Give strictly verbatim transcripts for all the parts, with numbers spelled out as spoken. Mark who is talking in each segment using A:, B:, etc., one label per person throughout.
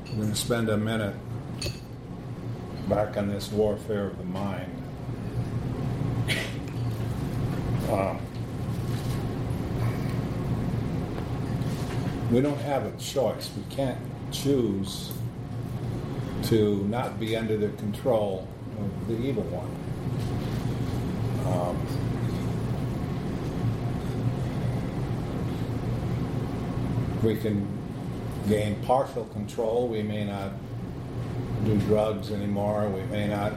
A: We're going to spend a minute back on this warfare of the mind. Uh, we don't have a choice. We can't choose to not be under the control of the evil one. Um, we can gain partial control. We may not do drugs anymore. We may not,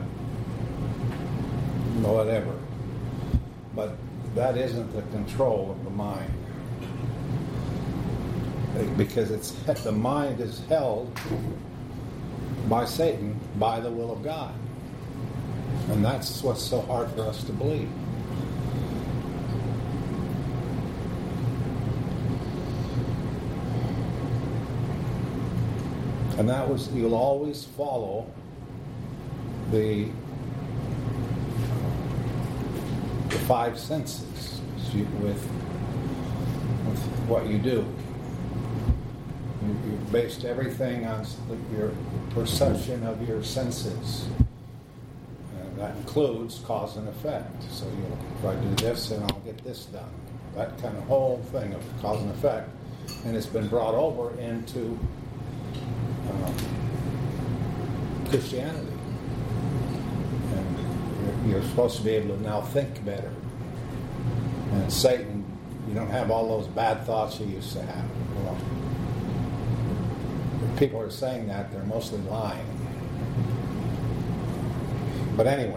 A: whatever. But that isn't the control of the mind. Because it's the mind is held by Satan by the will of God. And that's what's so hard for us to believe. And that was, you'll always follow the, the five senses with, with what you do. You, you based everything on your perception of your senses. And that includes cause and effect. So you'll, if I do this, and I'll get this done. That kind of whole thing of cause and effect. And it's been brought over into Um, Christianity, and you're, you're supposed to be able to now think better. And Satan, you don't have all those bad thoughts you used to have. Well, if people are saying that, they're mostly lying. But anyway.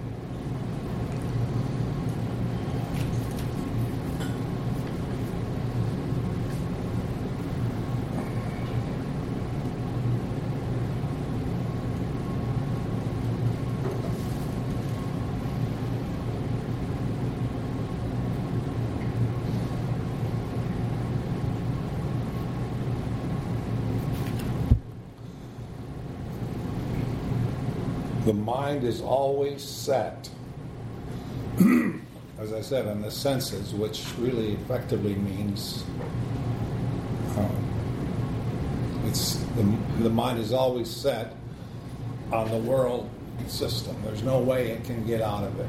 A: The mind is always set, as I said, on the senses, which really effectively means um, it's the, the mind is always set on the world system. There's no way it can get out of it.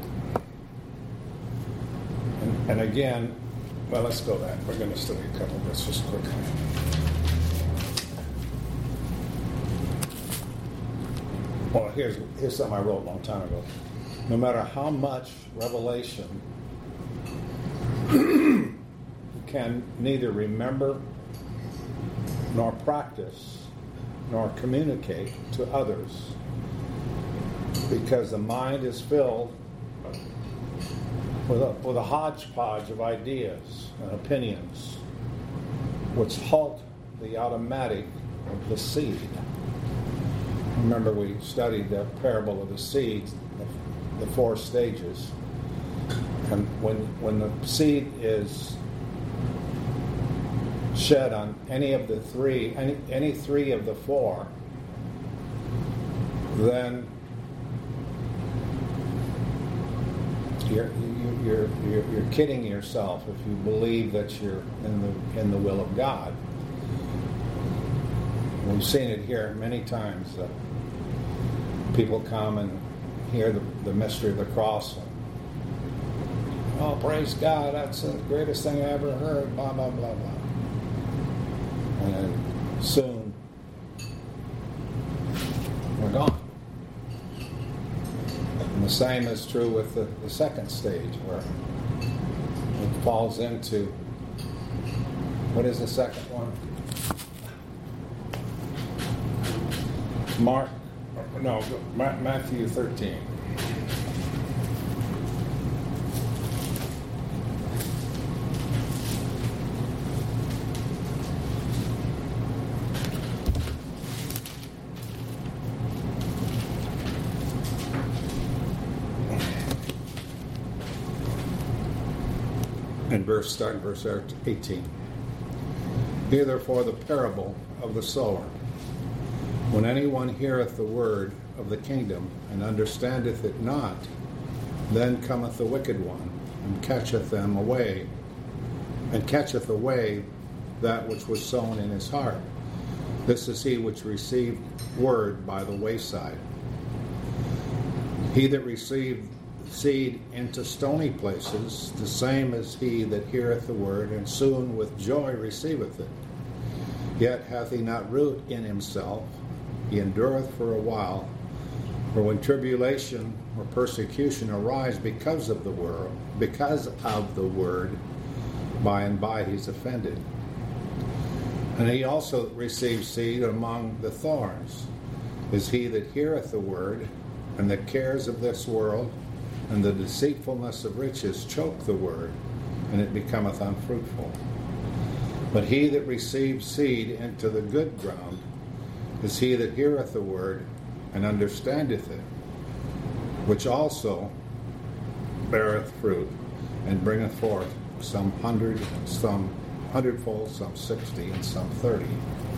A: And, and again, well, let's go back. We're going to study a couple of this just quickly. Well, here's, here's something I wrote a long time ago. No matter how much revelation you can neither remember nor practice nor communicate to others, because the mind is filled with a, with a hodgepodge of ideas and opinions which halt the automatic of the seed. Remember, we studied the parable of the seeds, the, the four stages. And when when the seed is shed on any of the three, any, any three of the four, then you're, you're, you're, you're kidding yourself if you believe that you're in the, in the will of God. We've seen it here many times. Uh, people come and hear the, the mystery of the cross. And, oh, praise God, that's the greatest thing I ever heard, blah, blah, blah, blah. And then soon, we're gone. And the same is true with the, the second stage, where it falls into, what is the second one? Mark, no, Matthew thirteen. And verse, starting verse eighteen. Hear therefore the parable of the sower. When anyone heareth the word of the kingdom, and understandeth it not, then cometh the wicked one, and catcheth them away, and catcheth away that which was sown in his heart. This is he which received word by the wayside. He that received seed into stony places, the same as he that heareth the word, and soon with joy receiveth it. Yet hath he not root in himself, he endureth for a while. For when tribulation or persecution arise because of the world, because of the word, by and by he's offended. And he also receives seed among the thorns, is he that heareth the word, and the cares of this world, and the deceitfulness of riches choke the word, and it becometh unfruitful. But he that receives seed into the good ground is he that heareth the word, and understandeth it, which also beareth fruit, and bringeth forth some hundred, some hundredfold, some sixty, and some thirty.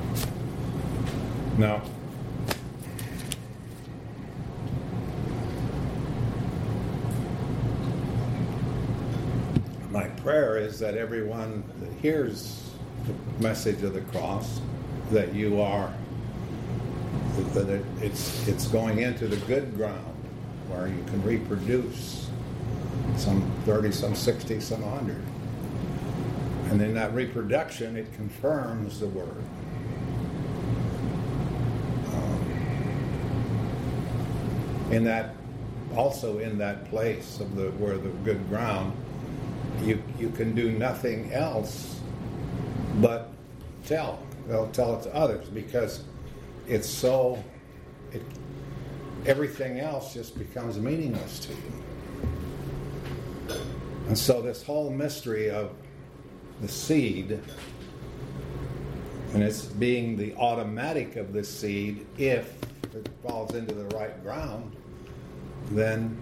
A: Now, my prayer is that everyone that hears the message of the cross, that you are, that it, it's it's going into the good ground where you can reproduce some thirty, some sixty, some one hundred. And in that reproduction, it confirms the word. Um, in that, also in that place of the where the good ground, you you can do nothing else but tell. They'll tell it to others because it's so. It, everything else just becomes meaningless to you. And so this whole mystery of the seed, and it's being the automatic of the seed, if it falls into the right ground, then,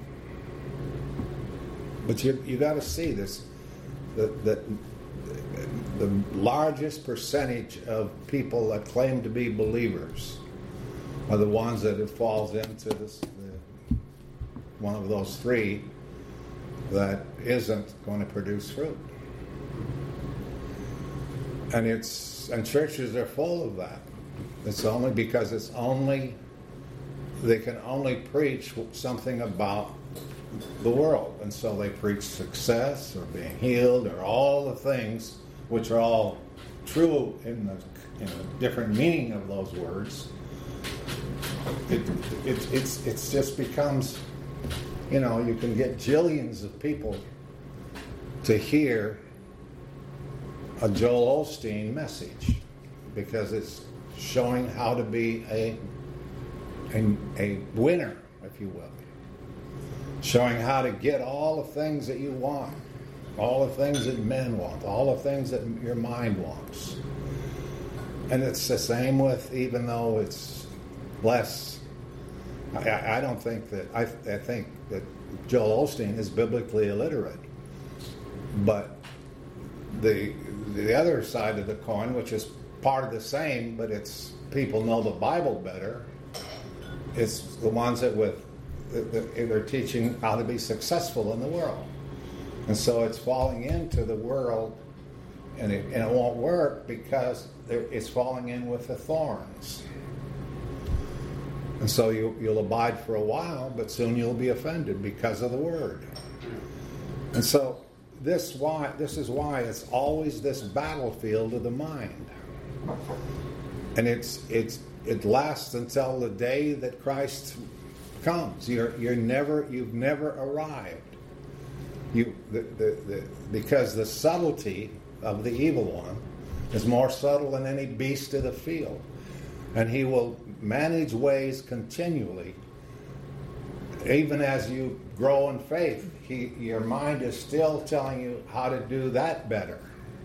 A: but you you got to see this, that that the largest percentage of people that claim to be believers are the ones that it falls into this, the, one of those three that isn't going to produce fruit. And it's and churches are full of that. It's only because it's only they can only preach something about the world, and so they preach success or being healed or all the things which are all true in the in a different meaning of those words. It it it's it's just becomes, you know, you can get jillions of people to hear a Joel Osteen message because it's showing how to be a, a a winner, if you will. Showing how to get all the things that you want, all the things that men want, all the things that your mind wants. And it's the same with, even though it's less, I, I don't think that, I, I think that Joel Osteen is biblically illiterate. But the the other side of the coin, which is part of the same, but it's people know the Bible better, it's the ones that with they're teaching how to be successful in the world. And so it's falling into the world, and it, and it won't work because it's falling in with the thorns. And so you, you'll abide for a while, but soon you'll be offended because of the word. And so this why this is why it's always this battlefield of the mind. And it's it's it lasts until the day that Christ comes. You're you're never you've never arrived. You the, the, the because the subtlety of the evil one is more subtle than any beast of the field, and he will manage ways continually. Even as you grow in faith, he, your mind is still telling you how to do that better.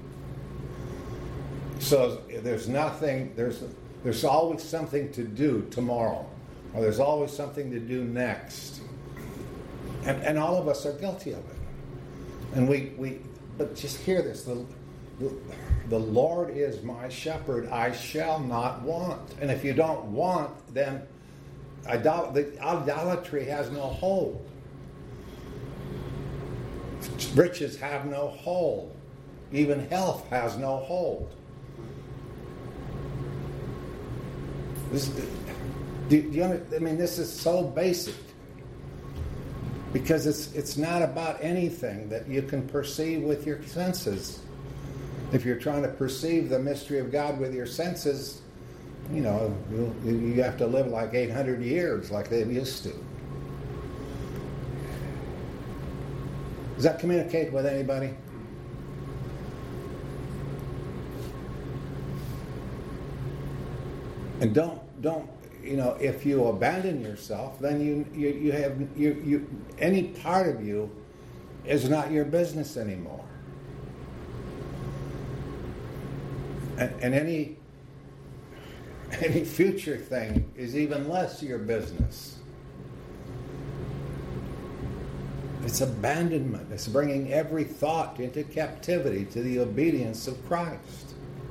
A: So there's nothing. There's there's always something to do tomorrow. Or there's always something to do next. And and all of us are guilty of it. And we, we but just hear this. The, the, the Lord is my shepherd, I shall not want. And if you don't want, then idol- the idolatry has no hold. Riches have no hold. Even health has no hold. This, do, do you under, I mean, this is so basic. Because it's it's not about anything that you can perceive with your senses. If you're trying to perceive the mystery of God with your senses, you know, you, you have to live like eight hundred years like they used to. Does that communicate with anybody? And don't don't you know, if you abandon yourself, then you you, you have you, you any part of you is not your business anymore. And, and any any future thing is even less your business. It's abandonment. It's bringing every thought into captivity to the obedience of Christ.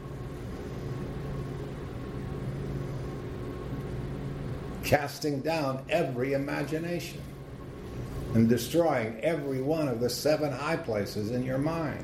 A: Casting down every imagination and destroying every one of the seven high places in your mind.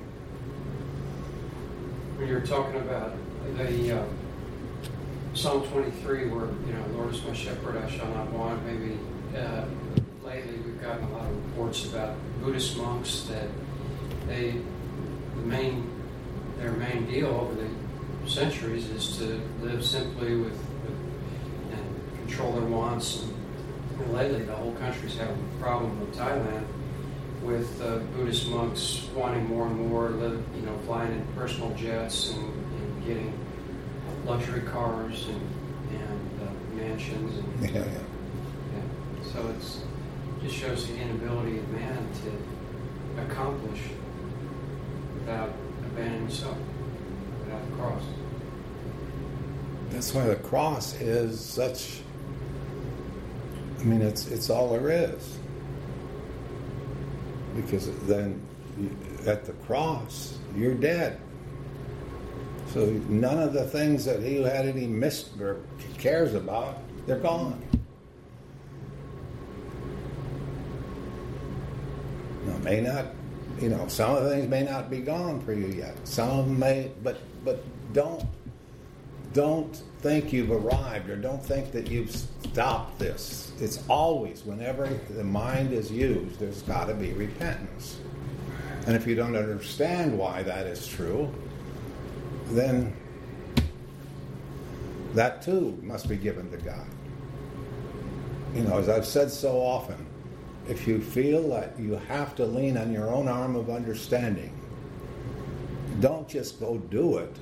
B: When you're talking about the uh, Psalm twenty-three, where, you know, Lord is my shepherd, I shall not want. Maybe uh, lately we've gotten a lot of reports about Buddhist monks that they, the main, their main deal over the centuries is to live simply with, with and control their wants. And, and lately, the whole country's having a problem with Thailand, with uh, Buddhist monks wanting more and more, live, you know, flying in personal jets and, and getting luxury cars and, and uh, mansions. And,
A: yeah, yeah.
B: yeah. So it's just shows the inability of man to accomplish without abandoning himself, without the cross.
A: That's why the cross is such. I mean, it's it's all there is. Because then, you, at the cross, you're dead. So none of the things that he had any mis or cares about, they're gone. Now, may not, you know, some of the things may not be gone for you yet. Some of them may, but but don't don't think you've arrived, or don't think that you've stopped this. It's always, whenever the mind is used, there's got to be repentance. And if you don't understand why that is true, then that too must be given to God. You know, as I've said so often, if you feel that you have to lean on your own arm of understanding, don't just go do it.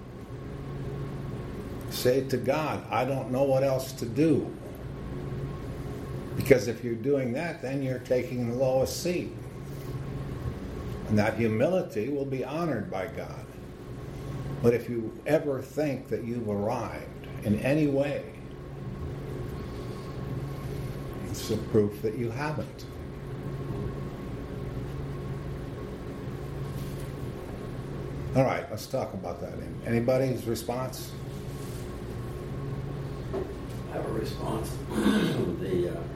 A: Say to God, I don't know what else to do. Because if you're doing that, then you're taking the lowest seat. And that humility will be honored by God. But if you ever think that you've arrived in any way, it's a proof that you haven't. All right, let's talk about that. Anybody's response?
C: I have a response. the uh,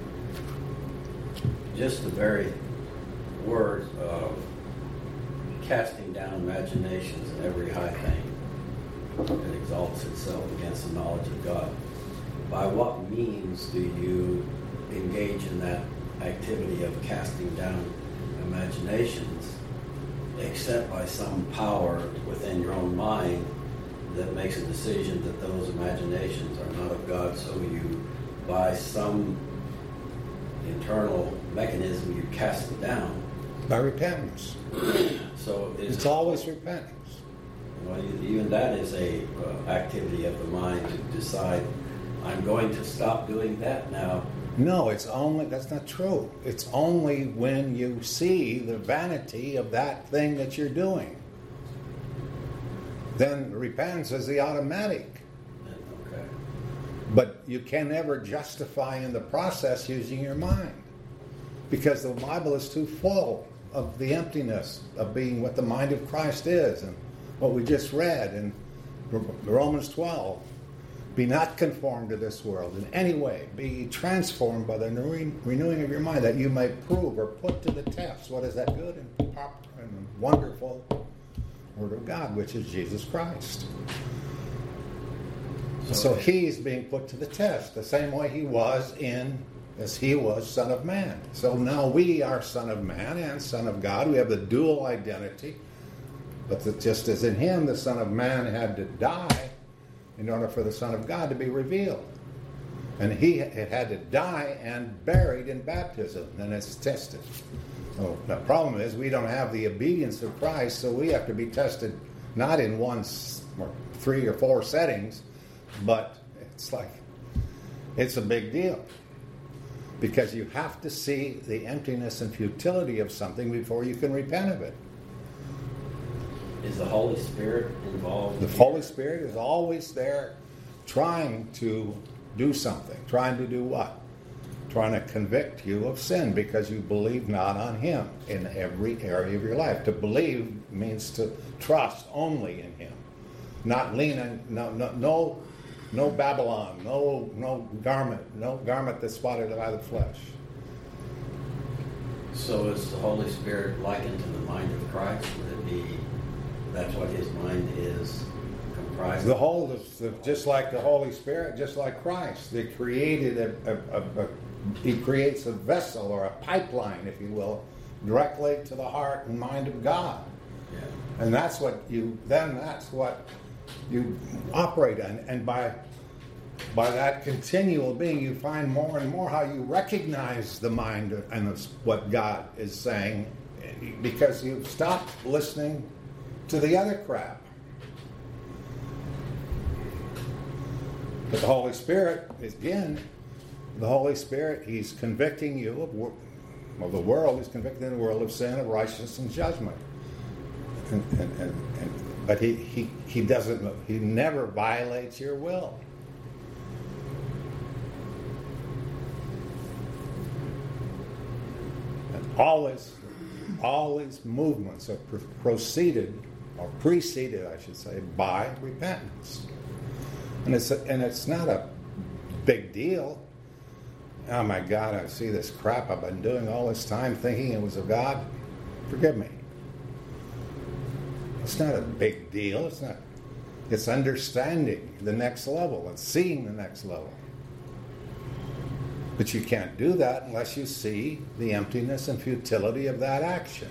C: just the very words of casting down imaginations and every high thing that exalts itself against the knowledge of God. By what means do you engage in that activity of casting down imaginations, except by some power within your own mind that makes a decision that those imaginations are not of God, so you, by some internal mechanism, you cast it down?
A: By repentance.
C: So
A: it's, it's always repentance.
C: Well, even that is a uh, activity of the mind to decide, I'm going to stop doing that now.
A: No, it's only, that's not true. It's only when you see the vanity of that thing that you're doing. Then repentance is the automatic.
C: Okay.
A: But you can never justify in the process using your mind. Because the Bible is too full of the emptiness of being what the mind of Christ is, and what we just read in Romans twelve. Be not conformed to this world in any way. Be transformed by the renewing of your mind, that you may prove or put to the test what is that good and proper and wonderful Word of God, which is Jesus Christ. So he's being put to the test the same way he was in, as he was Son of Man. So now we are Son of Man and Son of God. We have the dual identity. But the, just as in him, the Son of Man had to die in order for the Son of God to be revealed. And he had had to die and buried in baptism, and it's tested. So the problem is we don't have the obedience of Christ, so we have to be tested not in one or three or four settings, but it's like, it's a big deal. Because you have to see the emptiness and futility of something before you can repent of it.
C: Is the Holy Spirit involved?
A: The Holy Spirit is always there trying to do something. Trying to do what? Trying to convict you of sin because you believe not on him in every area of your life. To believe means to trust only in him. Not lean on, no, no, no, no Babylon, no, no garment, no garment that's spotted by the flesh.
C: So is the Holy Spirit likened to the mind of Christ? Would it be, that's what his mind is comprised of?
A: The whole is just like the Holy Spirit, just like Christ. They created a, a, a, a he creates a vessel or a pipeline, if you will, directly to the heart and mind of God.
C: Yeah.
A: And that's what you, then that's what you operate on. And by by that continual being, you find more and more how you recognize the mind and what God is saying, because you've stopped listening to the other crap. But the Holy Spirit, again, the Holy Spirit, he's convicting you of, well, the world, he's convicting the world of sin, of righteousness, and judgment. And, and, and, and, but he, he, he doesn't, he never violates your will. And always, always movements are pro- proceeded, or preceded, I should say, by repentance. And it's a, and it's not a big deal. Oh my God, I see this crap I've been doing all this time thinking it was of God. Forgive me. It's not a big deal. It's not. It's understanding the next level and seeing the next level. But you can't do that unless you see the emptiness and futility of that action.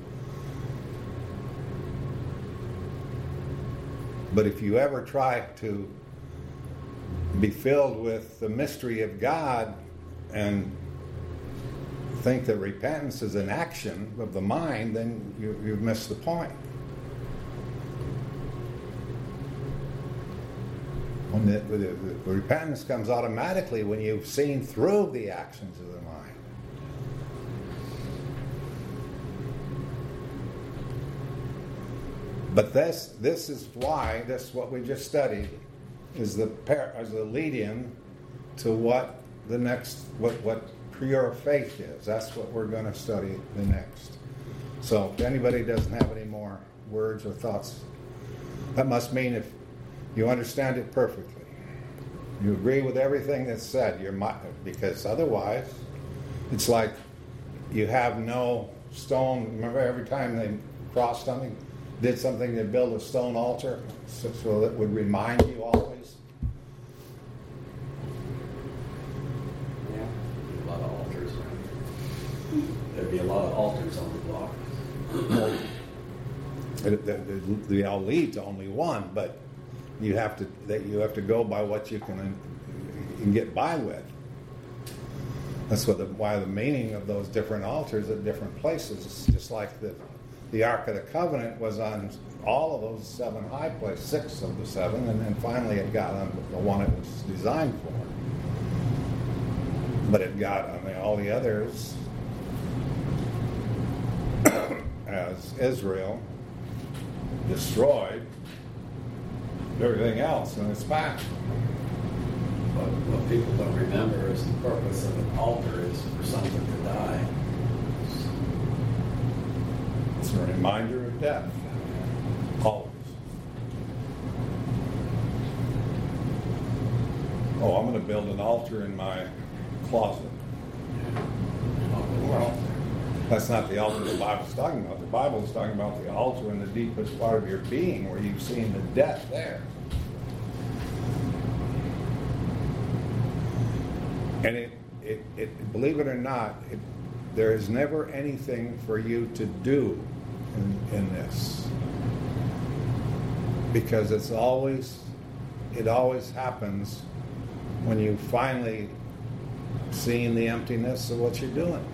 A: But if you ever try to be filled with the mystery of God and think that repentance is an action of the mind, then you, you've missed the point. When the, the, the repentance comes automatically when you've seen through the actions of the mind. But this this is why, this what we just studied, is the par- is the lead-in to what the next what what pure faith is. That's what we're going to study the next. So if anybody doesn't have any more words or thoughts, that must mean if you understand it perfectly, you agree with everything that's said, you're because otherwise it's like you have no stone. Remember, every time they crossed something, did something, they build a stone altar so, so that would remind you always.
C: Yeah, a lot of altars. There'd be a lot of altars on the block.
A: They, they, they all lead to only one, but you have to that you have to go by what you can, you can get by with. That's what the, why the meaning of those different altars at different places. It's just like the the Ark of the Covenant was on all of those seven high places, six of the seven, and then finally it got on the one it was designed for. But it got on the, all the others as Israel destroyed everything else in its path.
C: But what people don't remember is the purpose of an altar is for something to die.
A: It's a reminder of death. Always. Oh, I'm going to build an altar in my closet. Well, that's not the altar the Bible's talking about. The Bible is talking about the altar in the deepest part of your being where you've seen the death there. And it, it, it believe it or not, it, there is never anything for you to do in, in this. Because it's always, it always happens when you finally seen the emptiness of what you're doing.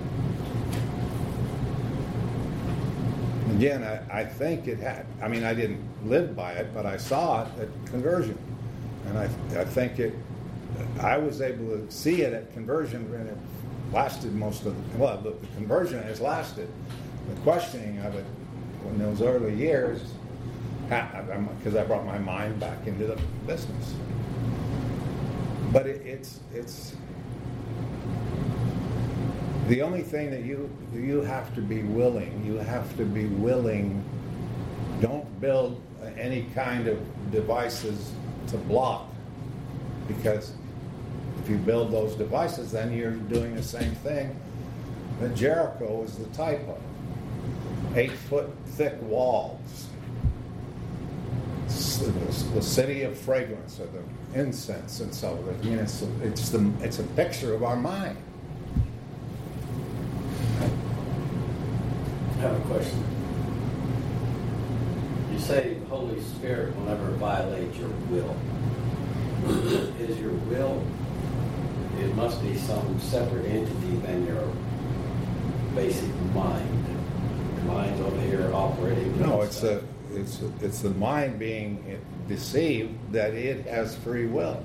A: Again, I, I think it had, I mean, I didn't live by it, but I saw it at conversion. And I, I think it, I was able to see it at conversion, and it lasted most of the, well, the, the conversion has lasted. The questioning of it in those early years, because I brought my mind back into the business. But it, it's, it's, the only thing that you you have to be willing, you have to be willing, don't build any kind of devices to block, because if you build those devices, then you're doing the same thing that Jericho was the type of. Eight foot thick walls. The city of fragrance, or the incense, and so forth. I mean, it's, it's, the, it's a picture of our mind.
C: I have a question. You say the Holy Spirit will never violate your will. Is your will, it must be some separate entity than your basic mind. Your mind's over here operating.
A: No, it's a, it's a, it's the mind being deceived that it has free will.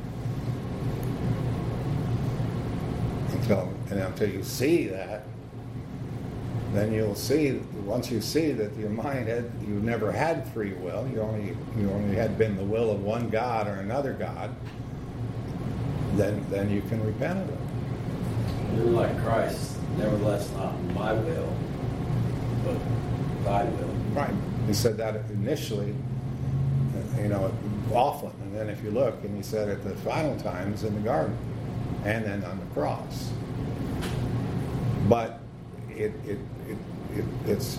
A: Until, and until you see that, then you'll see, once you see that your mind had, you never had free will, you only you only had been the will of one God or another God, then then you can repent of it.
C: You're like Christ, nevertheless not my will, but thy will.
A: Right. He said that initially, you know, often, and then if you look, and he said it the final times in the garden, and then on the cross. But it it it, it it's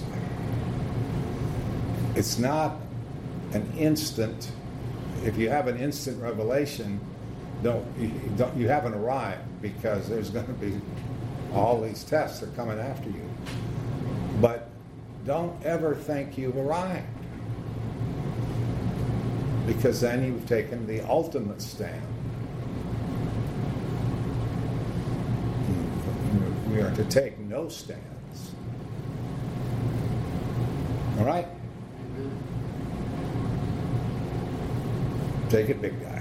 A: it's not an instant. If you have an instant revelation, don't you, don't you haven't arrived, because there's going to be all these tests are coming after you. But don't ever think you've arrived, because then you've taken the ultimate stand. We are to take no stands. All right? Take it, big guy.